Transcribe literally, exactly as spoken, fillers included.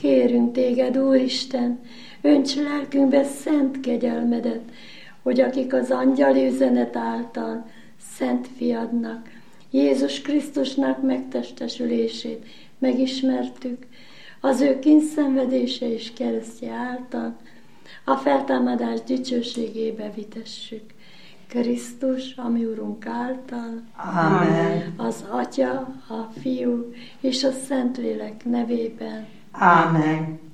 Kérünk téged, Úristen, önts lelkünkbe szent kegyelmedet, hogy akik az angyali üzenet által szent fiadnak, Jézus Krisztusnak megtestesülését megismertük, az ő kínszenvedése és keresztje által a feltámadás dicsőségébe vitessük. Krisztus, a mi Urunk által, Amen. Az Atya, a Fiú és a Szentlélek nevében. Amen.